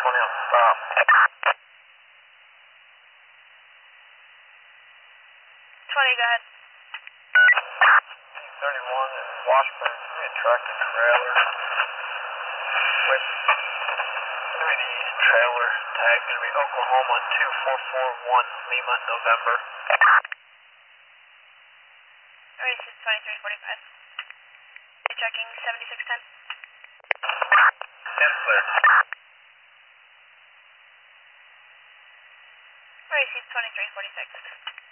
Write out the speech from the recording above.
20 on stop. 20, go ahead. 31 in Washburn, we had tractor trailer with, the trailer tag going to be Oklahoma 2441 Lima, November. Alright, this is 2345. You're checking 7610. 10 clear. Alright, this is 2346.